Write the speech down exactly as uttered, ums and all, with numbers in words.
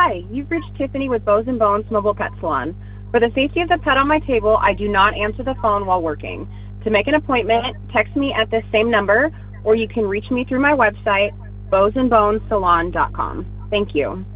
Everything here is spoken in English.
Hi, you've reached Tiffany with Bows and Bones Mobile Pet Salon. For the safety of the pet on my table, I do not answer the phone while working. To make an appointment, text me at this same number, or you can reach me through my website, bows and bones salon dot com. Thank you.